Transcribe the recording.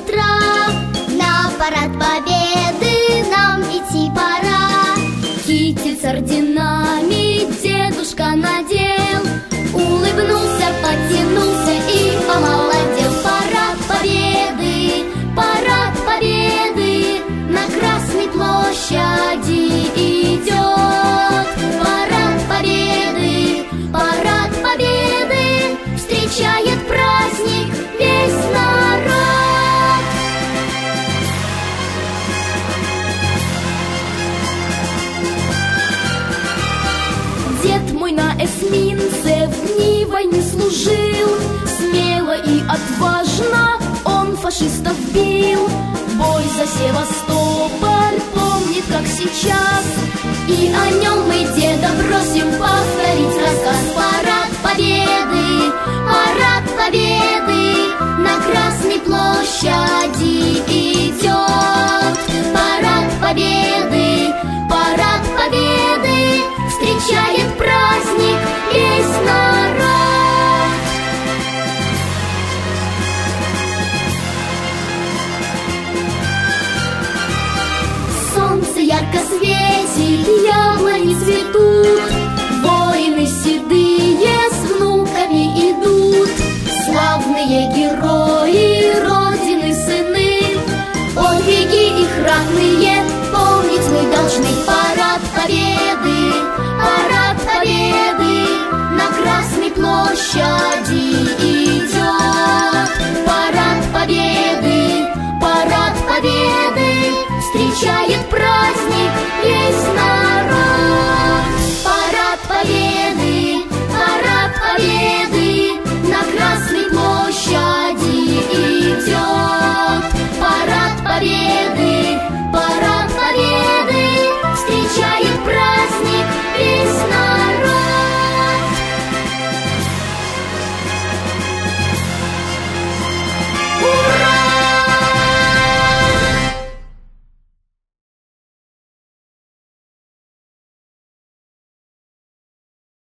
утра. На парад победы нам идти пора. Китель с орденами дедушка надел, улыбнулся, потянулся и помолодел. Парад победы на Красной площади идет. Парад победы встречает праздник весь народ. Дед мой на эсминце в дни войны служил. Смело и отважно он фашистов бил. Бой за Севастополь помнит, как сейчас, и о нем мы деда просим повторить.